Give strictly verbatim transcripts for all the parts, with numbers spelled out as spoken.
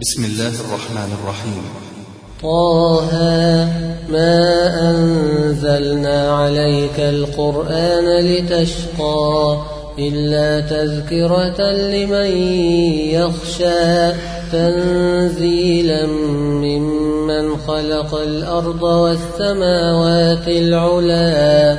بسم الله الرحمن الرحيم. طه ما أنزلنا عليك القرآن لتشقى إلا تذكرة لمن يخشى تنزيلا ممن خلق الأرض والسماوات العلا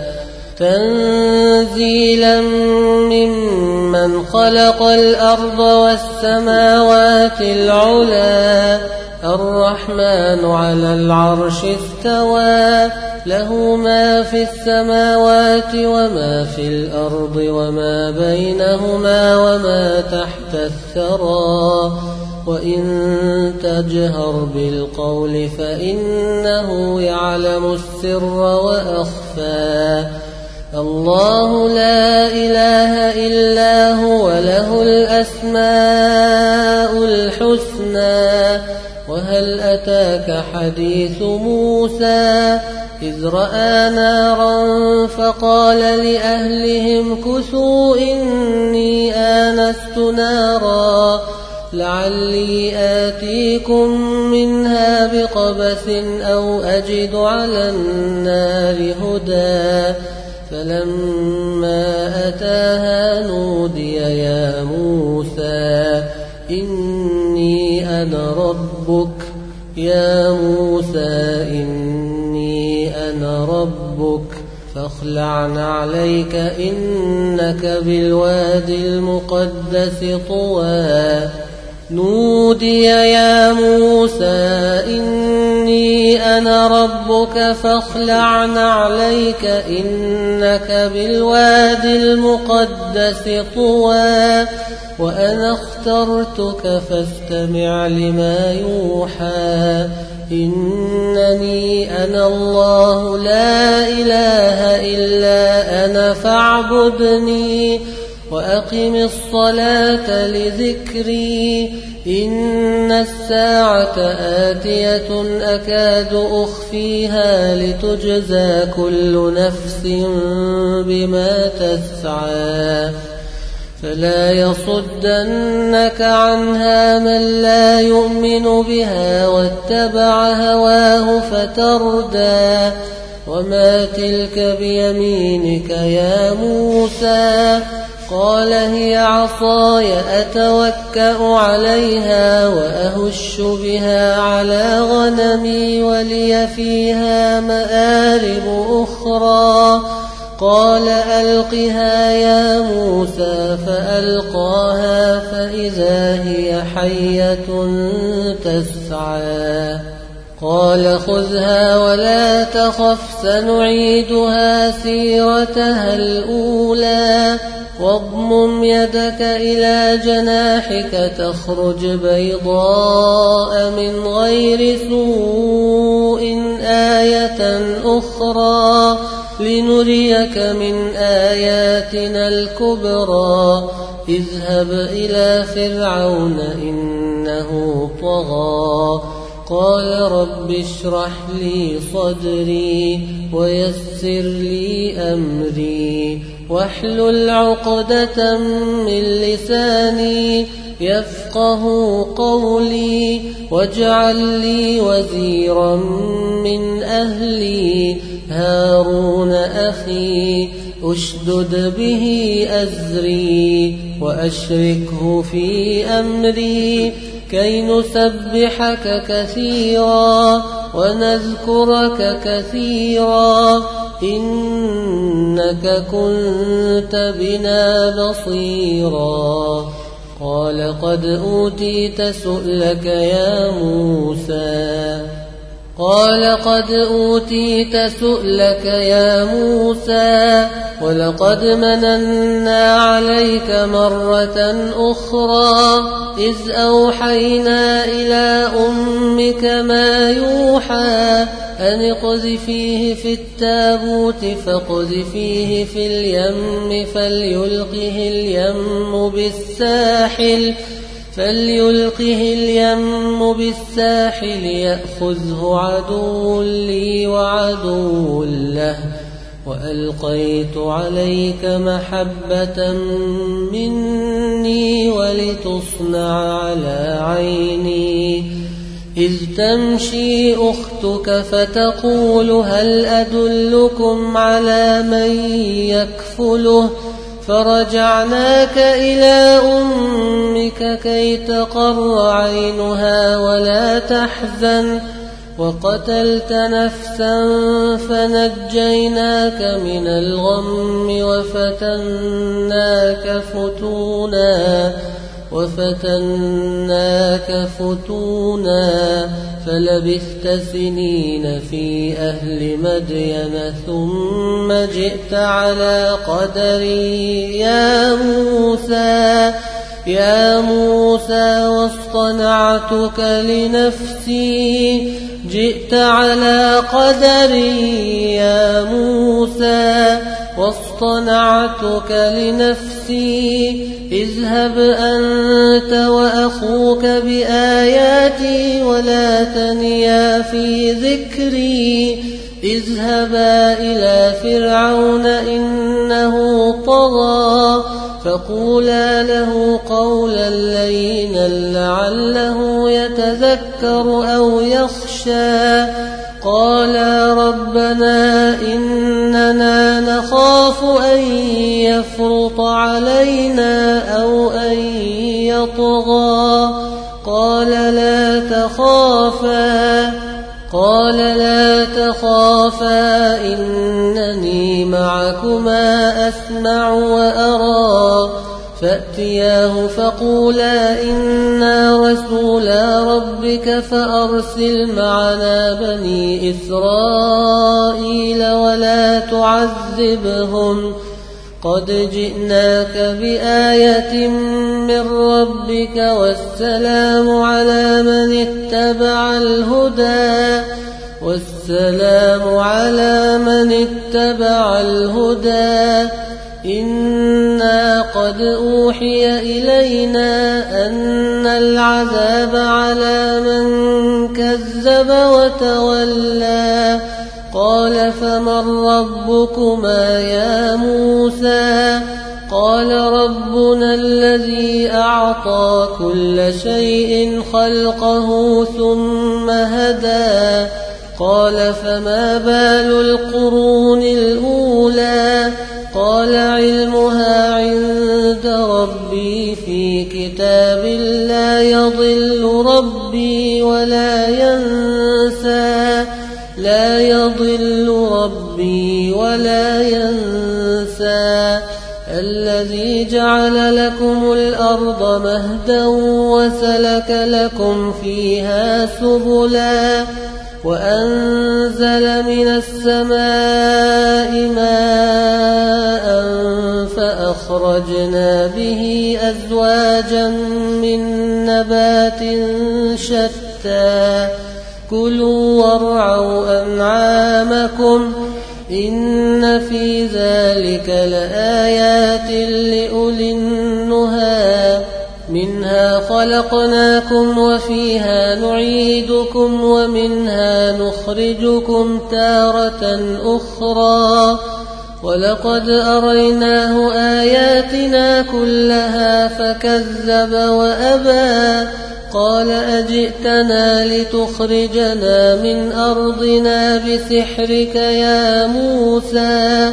تنزيلا ممن خلق الأرض والسماوات العلا الرحمن على العرش استوى له ما في السماوات وما في الأرض وما بينهما وما تحت الثرى وإن تجهر بالقول فإنه يعلم السر وأخفى الله لا إله إلا هو له الأسماء الحسنى وهل أتاك حديث موسى إذ رأى نارا فقال لأهلهم كثوا إني آنست نارا لعلي آتيكم منها بقبس أو أجد على النار هدى فلما أتاها نودي يا موسى إني أنا ربك يا موسى إني أنا ربك فاخلع نعليك إنك بالوادي المقدس طوى نودي يا موسى إني أنا ربك فاخلع نعليك إنك بالوادي المقدس طوى وأنا اخترتك فاستمع لما يوحى إنني أنا الله لا إله إلا أنا فاعبدني وأقم الصلاة لذكري إن الساعة آتية أكاد أخفيها لتجزى كل نفس بما تسعى فلا يصدنك عنها من لا يؤمن بها واتبع هواه فتردى وما تلك بيمينك يا موسى قال هي عصاي أتوكأ عليها وأهش بها على غنمي ولي فيها مآرب أخرى قال ألقها يا موسى فألقاها فإذا هي حية تسعى قال خذها ولا تخف سنعيدها سيرتها الأولى واضمم يدك إلى جناحك تخرج بيضاء من غير سوء آية أخرى لنريك من آياتنا الكبرى اذهب إلى فرعون إنه طغى قال رب اشرح لي صدري ويسر لي أمري واحلل عقدة من لساني يفقه قولي واجعل لي وزيرا من أهلي هارون أخي أشدد به أزري وأشركه في أمري كي نسبحك كثيرا ونذكرك كثيرا إنك كنت بنا بصيرا قال قد أوتيت سؤلك يا موسى قال قد أوتيت سؤلك يا موسى ولقد مننا عليك مرة أخرى إذ أوحينا إلى أمك ما يوحى أن اقذفيه في التابوت فاقذفيه في اليم فليلقه اليم بالساحل فليلقه اليم بالساحل يأخذه عدو لي وعدو له وألقيت عليك محبة مني ولتصنع على عيني إذ تمشي أختك فتقول هل أدلكم على من يكفله فرجعناك إلى أمك كي تقر عينها ولا تحزن وقتلت نفسا فنجيناك من الغم وفتناك فتونا وفتناك فتونا فلبثت سنين في أهل مدين ثم جئت على قدري يا موسى يا موسى واصطنعتك لنفسي جئت على قدري يا موسى واصطنعتك لنفسي اذهب أنت وأخوك بآياتي ولا تنيا في ذكري اذهبا إلى فرعون إنه طغى فقولا له قولا لينا لعله يتذكر أو يخشى قالا ربنا إننا نخاف أن يفرط علينا أو أن يطغى قال لا تخافا قال لا تخافا إنني معكما أسمع وأرى فأتياه فقولا إنا رسولا ربك فأرسل معنا بني إسرائيل ولا تعذبهم قد جئناك بآية من ربك والسلام على من اتبع الهدى والسلام على من اتبع الهدى إنا قد أوحي إلينا أن العذاب على من كذب وتولى قال فمن ربكما يا موسى قال ربنا الذي أعطى كل شيء خلقه ثم هدى قال فما بال القرون الأولى قال علمها عند ربي في كتاب لا يضل ربي ولا ينسى لا يضل ربي ولا ينسى الذي جعل لكم الأرض مهدا وسلك لكم فيها سبلا وأنزل من السماء ماء فأخرجنا به أزواجا من نبات شتى كلوا وارعوا أنعامكم إن في ذلك لآيات لأولي النهى منها خلقناكم وفيها نعيدكم ومنها نخرجكم تارة أخرى ولقد أريناه آياتنا كلها فكذب وأبى قال أجئتنا لتخرجنا من أرضنا بسحرك يا موسى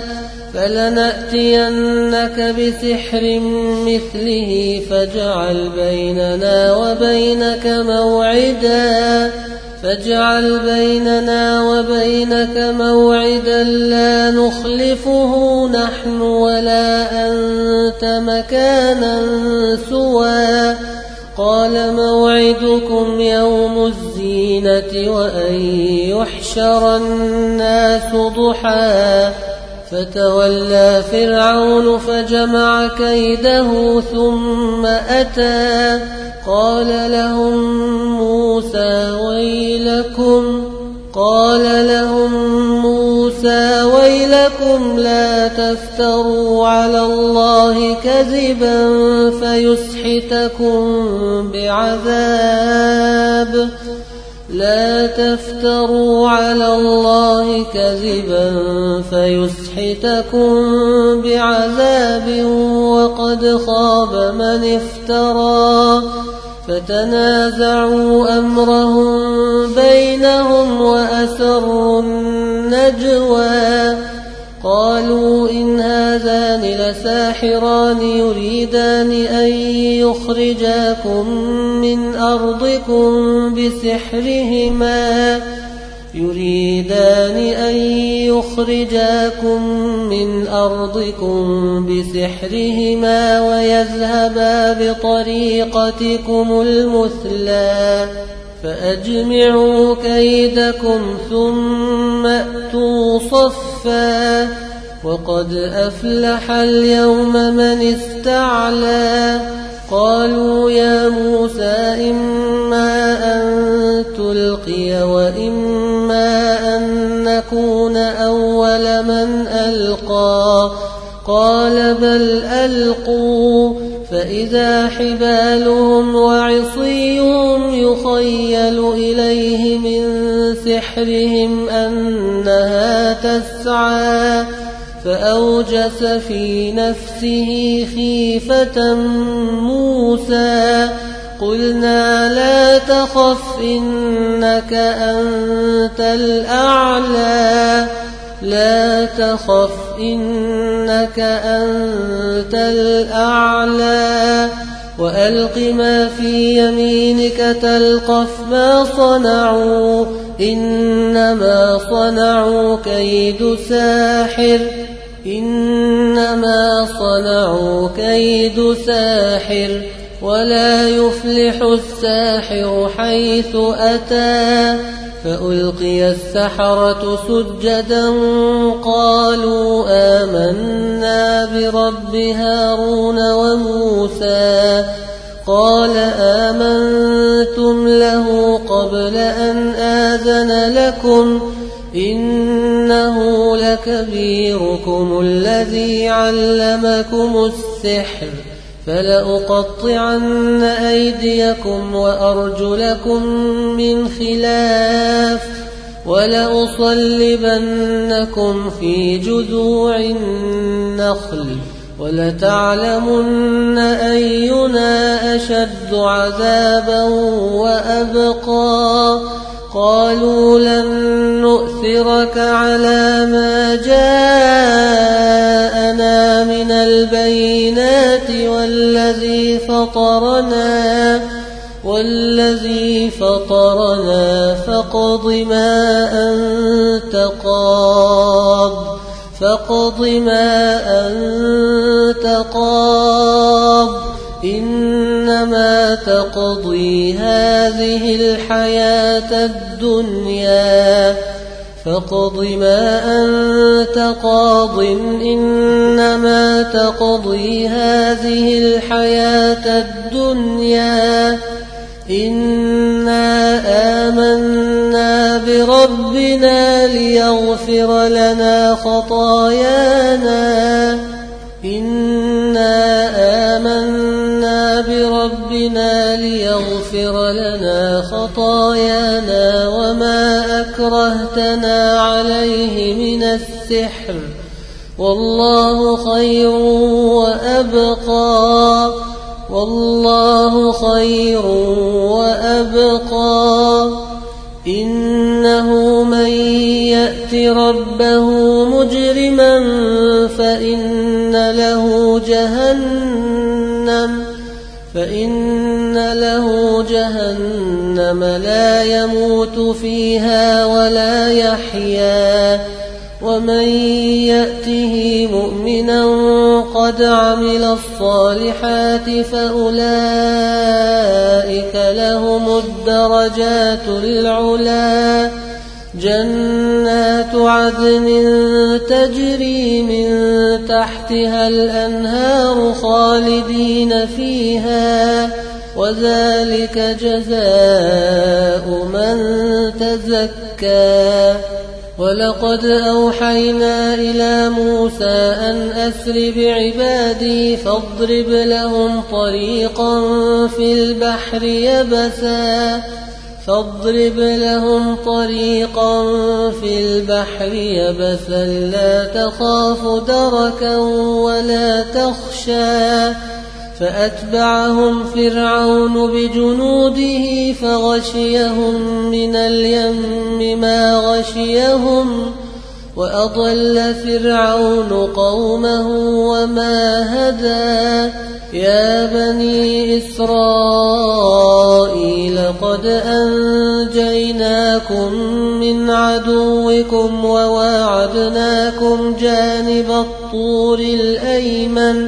فلنأتينك بسحر مثله فاجعل بيننا وبينك موعدا فاجعل بيننا وبينك موعدا لا نخلفه نحن ولا أنت مكانا سوى قال موعدكم يوم الزينة وأن يحشر الناس ضحى فتولى فرعون فجمع كيده ثم أتى قال لهم موسى ويلكم قال لهم موسى ويلكم لا تفتروا على الله كذبا فيسحتكم بعذاب لا تفتروا على الله كذبا فيسحتكم بعذاب وقد خاب من افترى فتنازعوا أمرهم وأسروا النجوى قالوا إن هذان لساحران يريدان أن يخرجاكم من أرضكم بسحرهما يريدان أن يخرجاكم من أرضكم بسحرهما ويذهبا بطريقتكم المثلى فأجمعوا كيدكم ثم أتوا صفا وقد أفلح اليوم من استعلى قالوا يا موسى إما أن تلقي وإما أن نكون أول من ألقى قال بل ألقوا فإذا حبالهم وعصيهم يخيل إليه من سحرهم أنها تسعى فأوجس في نفسه خيفة موسى قلنا لا تخف إنك أنت الأعلى لا تخف إنك أنت الأعلى وألق ما في يمينك تلقف ما صنعوا إنما صنعوا كيد ساحر إنما صنعوا كيد ساحر ولا يفلح الساحر حيث أتى فألقي السحرة سجدا قالوا آمنا برب هارون وموسى قال آمنتم له قبل أن آذن لكم إنه لكبيركم الذي علمكم السحر فلأقطعن أيديكم وأرجلكم من خلاف ولأصلبنكم في جذوع النخل ولتعلمن أينا أشد عذابا وأبقى قالوا لن نؤثرك على ما جاءنا من البينات والذي فطرنا والذي فطرنا فاقض ما أنت قاض فاقض ما أنت قاض إنما تقضي هذه الحياة الدنيا فاقض ما أنت قاض إنما تقضي هذه الحياة الدنيا إنا آمنا بربنا ليغفر لنا خطايانا إنا آمنا بربنا ليغفر لنا خطايانا وما أكرهتنا عليه من السحر والله خير وأبقى والله خير وأبقى إنه من يأت ربه مجرما فإن له جهنم فإن له جهنم لا يموت فيها ولا يحيا ومن يأته مؤمنا قد عمل الصالحات فأولئك لهم الدرجات العلا جنات عدن تجري من تحتها الأنهار خالدين فيها وذلك جزاء من تزكى ولقد أوحينا إلى موسى أن أسر بعبادي فاضرب لهم طريقا في البحر يبسا فاضرب لهم طريقا في البحر يبسا لا تخاف دركا ولا تخشى فأتبعهم فرعون بجنوده فغشيهم من اليم ما غشيهم وأضل فرعون قومه وما هدى يا بني إسرائيل قد أنجيناكم من عدوكم وواعدناكم جانب الطور الأيمن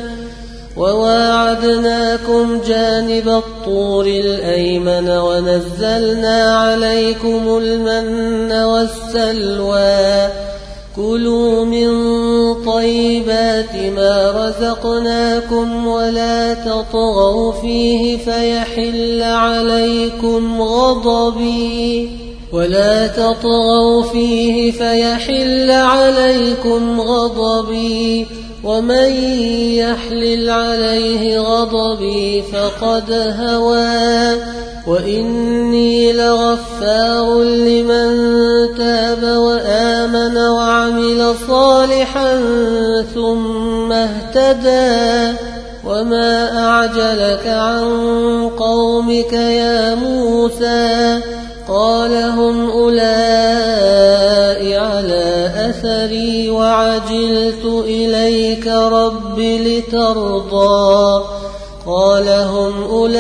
وواعدناكم جانب الطور الأيمن ونزلنا عليكم المن والسلوى كلوا من طيبات ما رزقناكم ولا تطغوا فيه فيحل عليكم غضبي ولا تطغوا فيه فيحل عليكم غضبي ومن يحلل عليه غضبي فقد هوى وإني لغفار لمن تاب وآمن وعمل صالحا ثم اهتدى وما أعجلك عن قومك يا موسى قال هم أولئك على أثري وعجلت إليك رب لترضى قال هم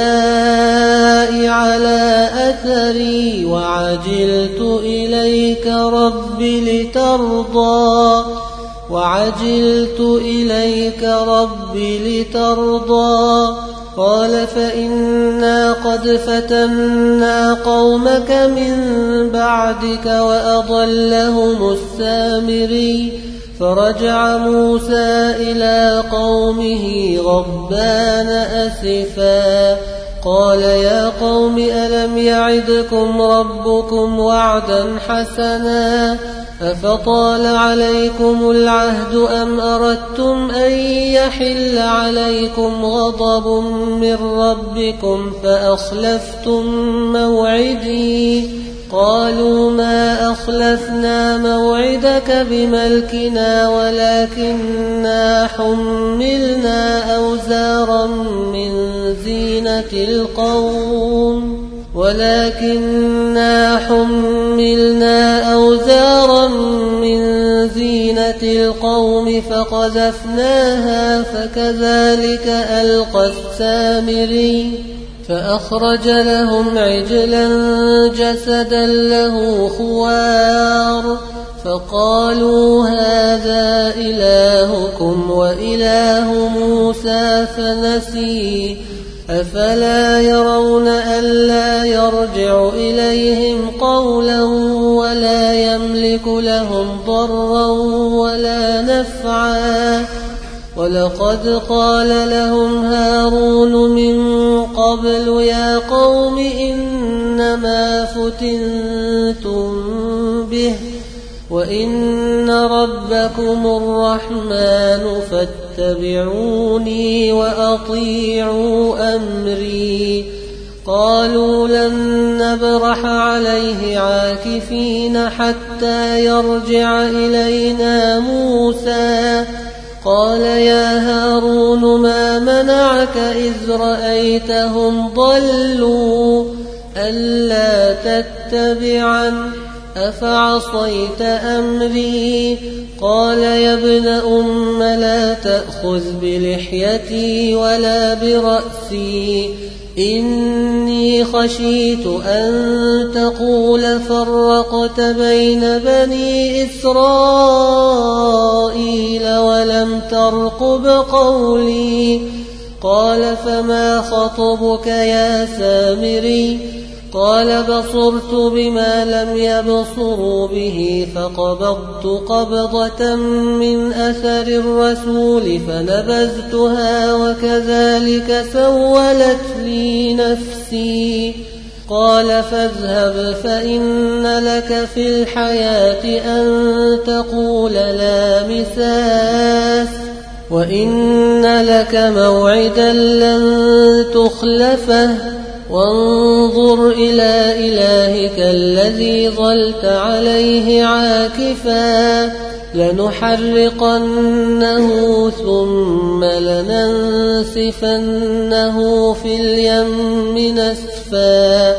أولئك على أثري وعجلت إليك رب لترضى وعجلت إليك رب لترضى قال فإنا قد فتنا قومك من بعدك وأضلهم السامري فرجع موسى إلى قومه غضبان أسفا قال يا قوم ألم يعدكم ربكم وعدا حسنا أفطال عليكم العهد أم أردتم أن يحل عليكم غضب من ربكم فأخلفتم موعدي قالوا ما أخلفنا موعدك بملكنا ولكننا حملنا أوزارا من زينة القوم ولكننا حملنا أوزارا من زينة القوم فقذفناها فكذلك ألقى السامري فأخرج لهم عجلا جسدا له خوار فقالوا هذا إلهكم وإله موسى فنسي أفلا يرون ألا يرجع إليهم قولا ولا يملك لهم ضرا ولا نفعا ولقد قال لهم هارون من قبل يا قوم إنما فتنتم به وإن ربكم الرحمن فاتبعوني وأطيعوا أمري قالوا لن نبرح عليه عاكفين حتى يرجع إلينا موسى قال يا هارون ما منعك إذ رأيتهم ضلوا ألا تتبعن أفعصيت أمري قال يا ابن أم لا تأخذ بلحيتي ولا برأسي إني خشيت أن تقول فرقت بين بني إسرائيل ولم ترقب قولي قال فما خطبك يا سامري قال بصرت بما لم يبصروا به فقبضت قبضة من أثر الرسول فنبذتها وكذلك سولت لي نفسي قال فاذهب فإن لك في الحياة أن تقول لا مساس وإن لك موعدا لن تخلفه وانظر إلى إلهك الذي ظلت عليه عاكفا لنحرقنه ثم لننسفنه في اليم نسفا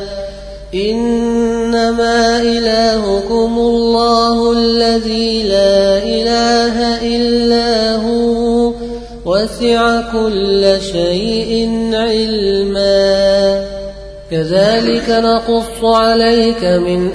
إنما إلهكم الله الذي لا إله إلا هو وسع كل شيء علما كذلك نقص عليك من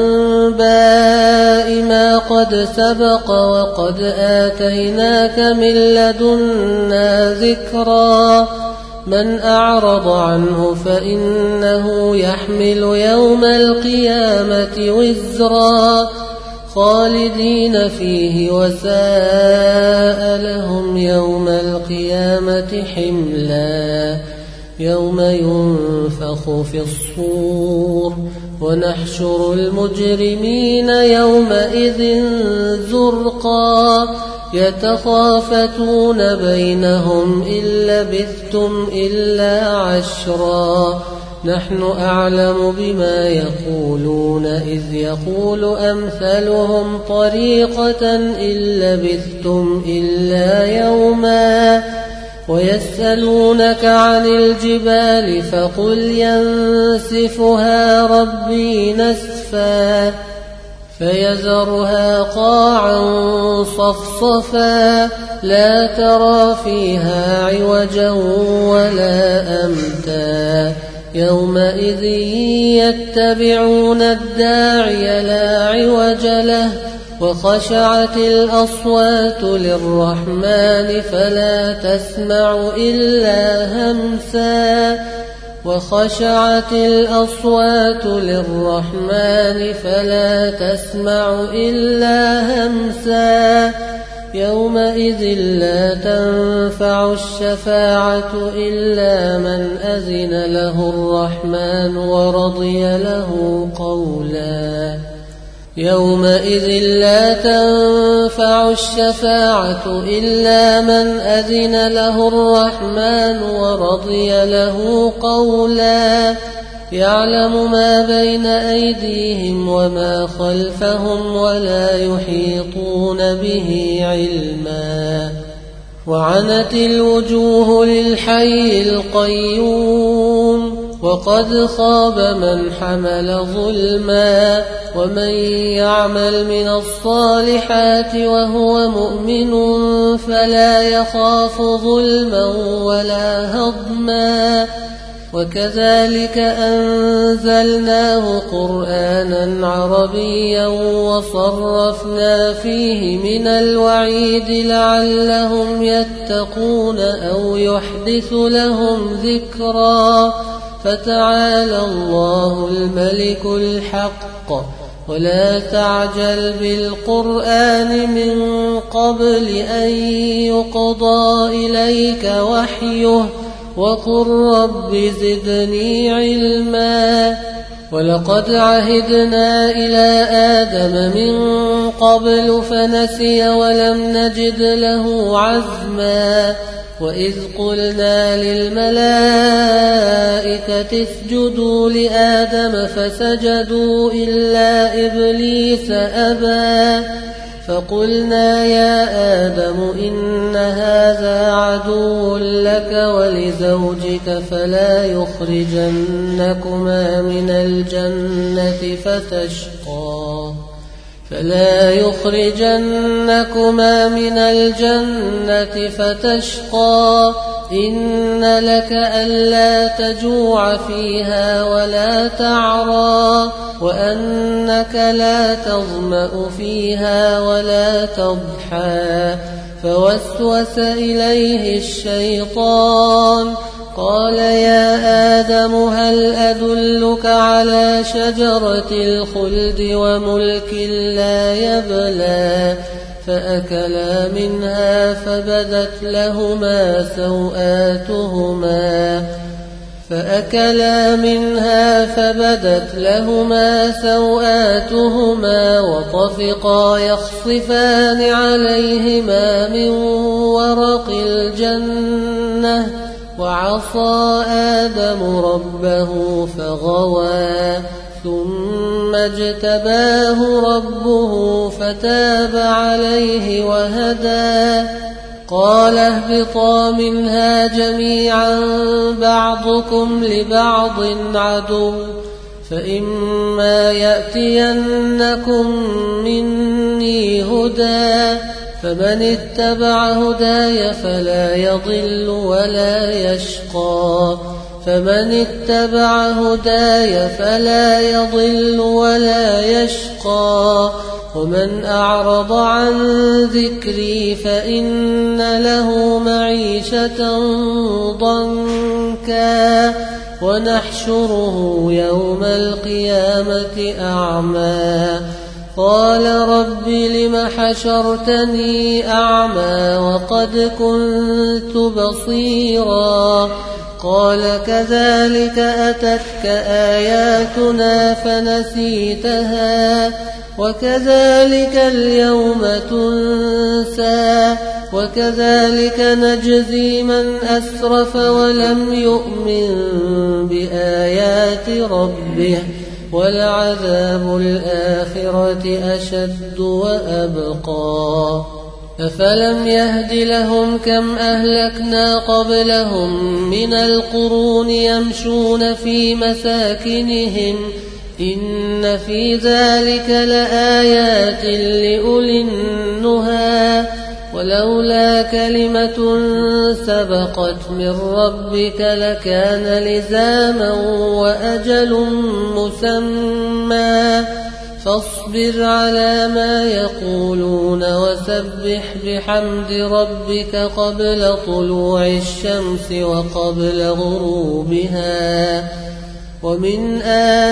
أنباء ما قد سبق وقد آتيناك من لدنا ذكرا من أعرض عنه فإنه يحمل يوم القيامة وزرا خالدين فيه وساء لهم يوم القيامة حملا يوم ينفخ في الصور ونحشر المجرمين يومئذ زرقا يتخافتون بينهم إن لبثتم إلا عشرا نحن أعلم بما يقولون إذ يقول أمثلهم طريقة إن لبثتم إلا يوما ويسألونك عن الجبال فقل ينسفها ربي نسفا فيذرها قاعا صفصفا لا ترى فيها عوجا ولا أمتا يومئذ يتبعون الداعي لا عوج له وخشعت الأصوات للرحمن فلا تسمع إلا همسا وخشعت الأصوات للرحمن فلا تسمع إلا همسا يومئذ لا تنفع الشفاعة إلا من أذن له الرحمن ورضي له قولا يومئذ لا تنفع الشفاعة إلا من أذن له الرحمن ورضي له قولا يعلم ما بين أيديهم وما خلفهم ولا يحيطون به علما وعنت الوجوه للحي القيوم وقد خاب من حمل ظلما ومن يعمل من الصالحات وهو مؤمن فلا يخاف ظلما ولا هضما وكذلك أنزلناه قرآنا عربيا وصرفنا فيه من الوعيد لعلهم يتقون أو يحدث لهم ذكرا فتعالى الله الملك الحق ولا تعجل بالقرآن من قبل أن يقضى إليك وحيه وقل رب زدني علما ولقد عهدنا إلى آدم من قبل فنسي ولم نجد له عزما وإذ قلنا للملائكة اسجدوا لآدم فسجدوا إلا إبليس أبى فقلنا يا آدم إن هذا عدو لك ولزوجك فلا يخرجنكما من الجنة فتشقى فلا يخرجنكما من الجنة فتشقى إن لك ألا تجوع فيها ولا تعرى وأنك لا تظمأ فيها ولا تضحى فوسوس إليه الشيطان قال يا آدم هل أدلك على شجرة الخلد وملك لا يبلى فأكلا منها فبدت لهما سوآتهما فأكلا منها فبدت لهما سوآتهما وطفقا يخصفان عليهما من ورق الجنة وعصى آدم ربه فغوى ثم اجتباه ربه فتاب عليه وهدى قال اهبطا منها جميعا بعضكم لبعض عدو فإما يأتينكم مني هدى فمن اتبع هداي فلا يضل ولا يشقى فمن اتبع هداي فلا يضل ولا يشقى ومن أعرض عن ذكري فإن له معيشة ضنكا ونحشره يوم القيامة أعمى قال رب لم حشرتني أعمى وقد كنت بصيرا قال كذلك أتتك آياتنا فنسيتها وكذلك اليوم تنسى وكذلك نجزي من أسرف ولم يؤمن بآيات ربه ولعذاب الآخرة أشد وأبقى أفلم يهد لهم كم أهلكنا قبلهم من القرون يمشون في مساكنهم إن في ذلك لآيات لأولي النهى ولولا كلمة سبقت من ربك لكان لزاما وأجل مسمى فاصبر على ما يقولون وسبح بحمد ربك قبل طلوع الشمس وقبل غروبها ومن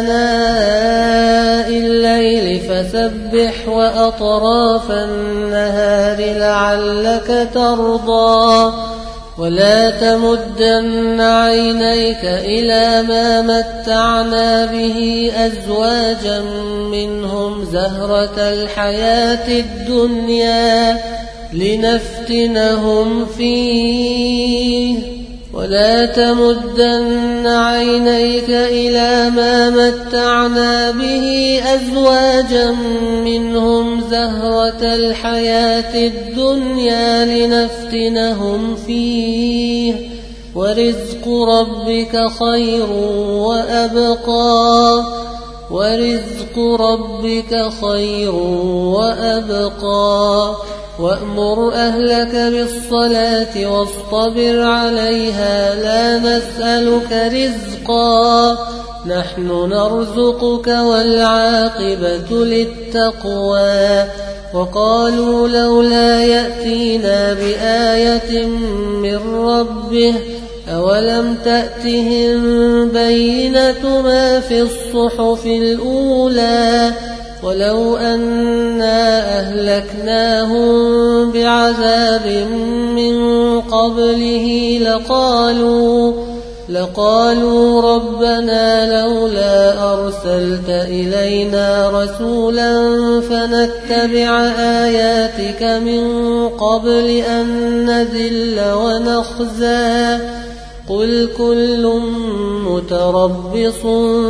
آناء الليل فسبح وأطراف النهار لعلك ترضى ولا تمدن عينيك إلى ما متعنا به أزواجا منهم زهرة الحياة الدنيا لنفتنهم فيه ولا تمدن عينيك إلى ما متعنا به أزواجا منهم زهرة الحياة الدنيا لنفتنهم فيه ورزق ربك خير وأبقى ورزق ربك خير وأبقى وأمر أهلك بالصلاة واصطبر عليها لا نسألك رزقا نحن نرزقك والعاقبة للتقوى وقالوا لولا يأتينا بآية من ربه أولم تأتهم بينة ما في الصحف الأولى ولو أنا أهلكناهم بعذاب من قبله لقالوا لقالوا ربنا لولا أرسلت إلينا رسولا فنتبع آياتك من قبل أن نذل ونخزى قل كل متربص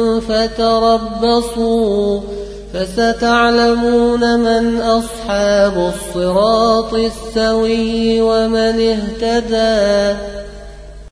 فتربصوا فستعلمون من أصحاب الصراط السوي ومن اهتدى